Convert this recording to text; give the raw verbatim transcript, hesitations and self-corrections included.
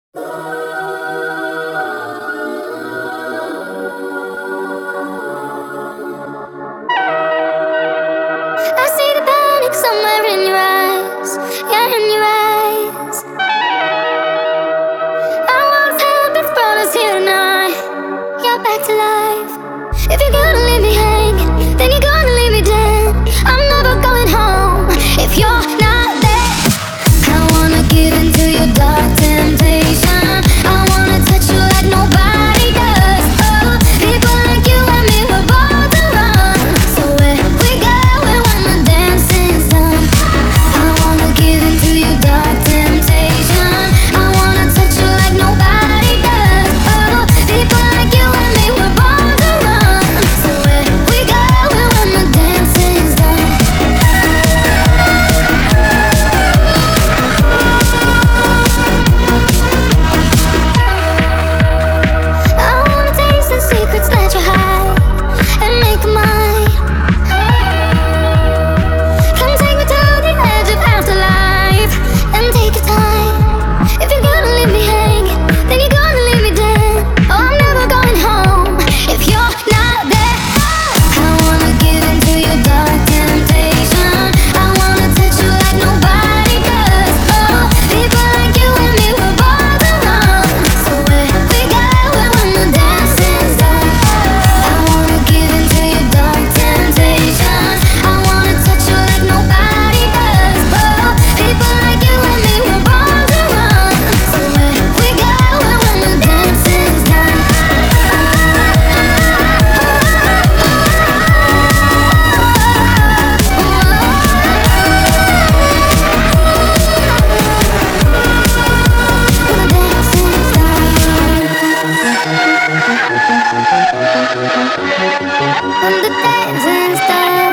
I see the panic somewhere in your eyes, yeah, in your eyes. Our world's help has brought us here tonight, yeah, back to life. If you're gonna leave me hanging, then you're gonna leave me dead. I'm never going home if you're not there. I wanna give into your dark temptation. I wanna touch you like nobody does. Oh, people like you and me, we're born to run. So where we go when the dancing's done. I wanna give into your dark temptation. I wanna touch you like nobody does. Oh, people like you and me, we're born to run. So where we go when the dancing's done. I wanna taste the secrets that you hide and make them mine. Come take me to the edge of afterlife and take your time. If you're gonna leave me hanging, then you're gonna leave me dead. Oh, I'm never going home if you're not there. I wanna give into your dark temptation. I wanna touch you like nobody does. Oh, people like you and me, we're born to run. So where we go when the dancing's done. I wanna give into your dark temptation. I wanna touch you like nobody does. Oh, people like you and me, we're born to run. So where we go when the dancing's done. When the dancing's done.